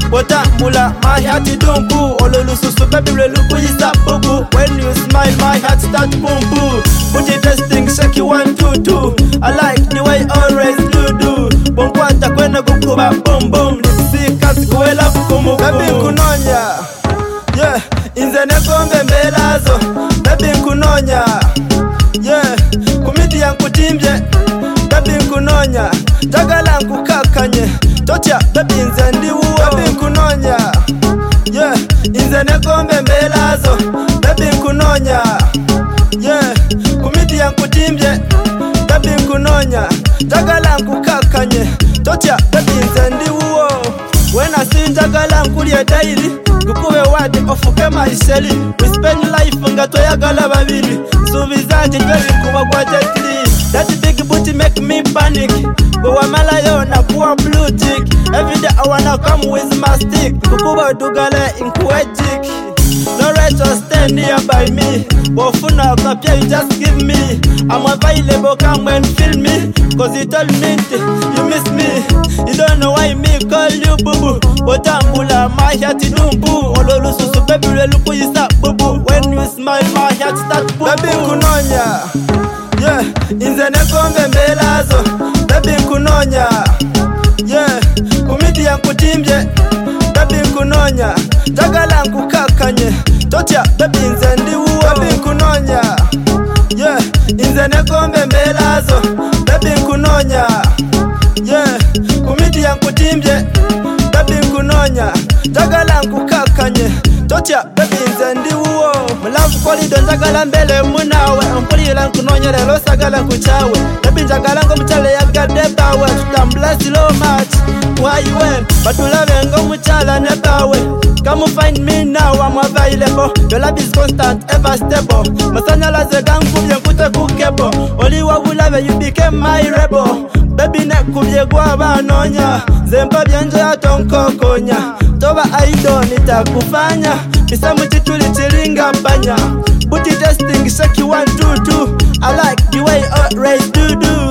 Otambula, my heart don't boo. Ololususu, baby, look who is that boo boo. When you smile, my heart start boom boo. Put it testing, shake you 1, 2, 2. I like the way always do. Bonkwata kwena kukuba boom boom. Lipsika sikuela kukumu. Baby kunonya, yeah. Inze nekombe mbelazo, baby kunonya, yeah. Kumiti yankutimbye, baby kunonya. Jagala nkukakanye, tocha baby nze ndiwo, baby kunonya, yeah. Inze nekombe mbelazo, baby kunonya, yeah. Kumiti yankutimbye, baby kunonya. Jagala nkukakanye, tocha baby nze ndiwo. When I see jagala nkulie daily, gukube wadi ofuke maisheli. We spend life nga toyagala babiri. Suvizanti tweli kuba kwa jetli. That big booty make me panic. Go wamalayo na kuwa blue tick. Every day I wanna come with my stick. Kukuba dugale inkuwe jik. No right to stand nearby me. Bofuna kapia you just give me. I'm available, come and feel me. Cause you told me you miss me. You don't know why me call you boo boo. Otambula, my heart don't boo. Ololususu, baby, look who is that boo boo. When you smile, my heart start boo boo. Baby kunonya, yeah. Inze nekombe mbelazo, baby kunonya, yeah. Kumiti yankutimbye, baby kunonya. Jagala nkukakanye, tocha baby nze ndiwo, baby kunonya, yeah. Inze nekombe mbelazo, baby kunonya, yeah. Kumiti yankutimbye, baby kunonya. Jagala nkukakanye, tocha baby nze ndiwo. Mulavu kolido njagala mbele munawe. Mpulira nkunonya lelo sagala nkuchawe. Baby njagala ngomuchale yagadde bawe. Tutambula slow march, why you went? Batulave ngomuchala ne bawe. Come find me now, I'm available. Your love is constant, ever stable. Masanyalaze gankubye nkute kukebo. Oli wabulave you became my rebel. Baby nekubye gwa banonya. Zempa byenje atonkokonya. Toba aido nitakufanya. Kisa mchituli chilinga mpanya. Booty testing, shake you 1, 2, 2. I like the way always do.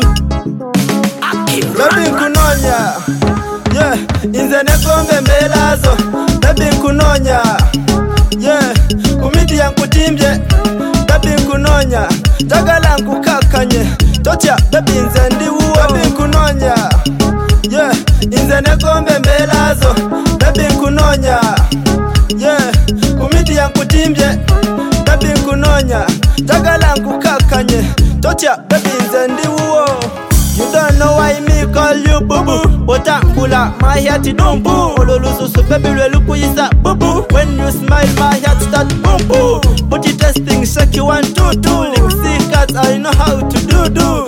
Baby kunonya, yeah. Inze nekombe mbelazo, baby kunonya, yeah. Kumiti yankutimbye, baby kunonya. Jagala nkukakanye, tocha baby nze ndiwo, baby kunonya, yeah. Inze nekombe mbelazo, baby kunonya, yeah. Kumiti yankutimbye, baby kunonya. Jagala nkukakanye, tocha baby nze ndiwo. You don't know why me call you boo boo. Otambula, my heart don't boo. Ololususu, baby, look who is that boo boo. When you smile, my heart start boom boo. Put it testing, shake you 1, 2, 2. Lipsy cats, I know how to do.